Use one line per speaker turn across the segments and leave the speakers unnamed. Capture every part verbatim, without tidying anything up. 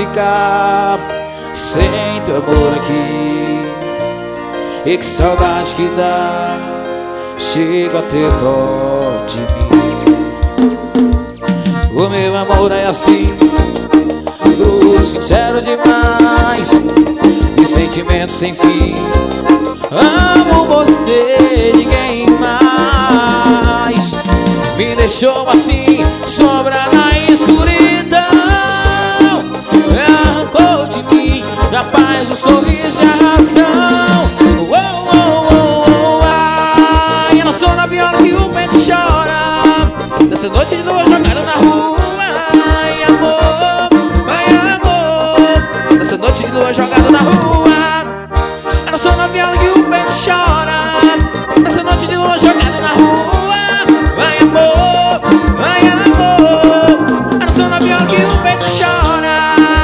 ficar sem teu amor aqui. E que saudade que dá, chego a ter dó de mim. O meu amor é assim, cru, sincero demais, e sentimento sem fim. Amo você, ninguém mais. Me deixou assim, sombra na escuridão. Arrancou de mim, na paz, o sorriso e a razão. Oh, oh, oh, oh, ai, eu não sou na viola que o peito chora. Dessa noite de lua jogada na rua. Ai, amor, ai, amor. Dessa noite de lua jogada na rua. Eu não sou na viola que o peito chora. Dessa noite de lua jogada na rua. Ai, amor, ai, amor. Eu não sou na viola que o peito chora.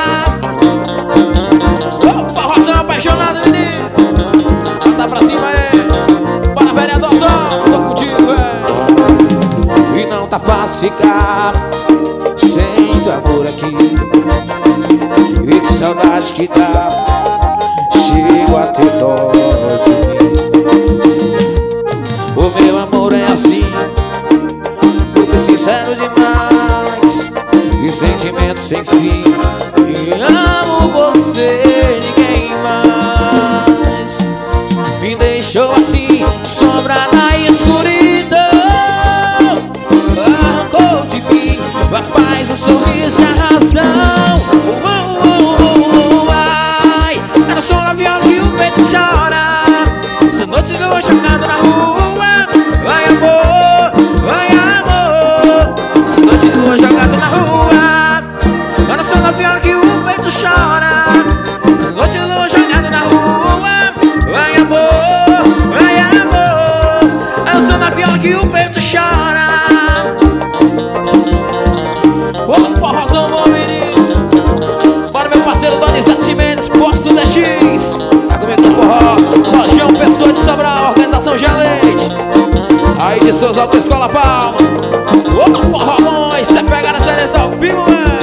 Oh, forrozão apaixonado, menino. Tá pra cima, é. Bora, vereadorzão, tô contigo, é. E não tá fácil ficar sem teu amor aqui. E que saudade que dá, chego a ter dó de mim. O meu amor é assim, porque sincero demais, e sentimento sem fim. E amo você, ninguém mais. Me deixou assim, sombra na escuridão. Arrancou de mim a paz, o sorriso e a razão. Oh, oh, oh, oh, oh, ai, era só na viola que o peito chora. Essa noite eu vou jogado na rua. Vai, amor, vai, amor. Essa noite eu vou jogado na rua. Era só na viola que o peito chora. Essa noite eu vou jogado na rua. Vai, amor, vai, amor. Era só na viola que o peito chora. Ô, forrozão, bom menino. Bora, meu parceiro Donizete Mendes, Posto dez X. Tá comigo no forró. Lojão Pessoa de Sobral, Organização Gelete. Aí de Souza Autoescola Palma. Ô, forró bom, isso é pegar a seleção ao vivo, mano.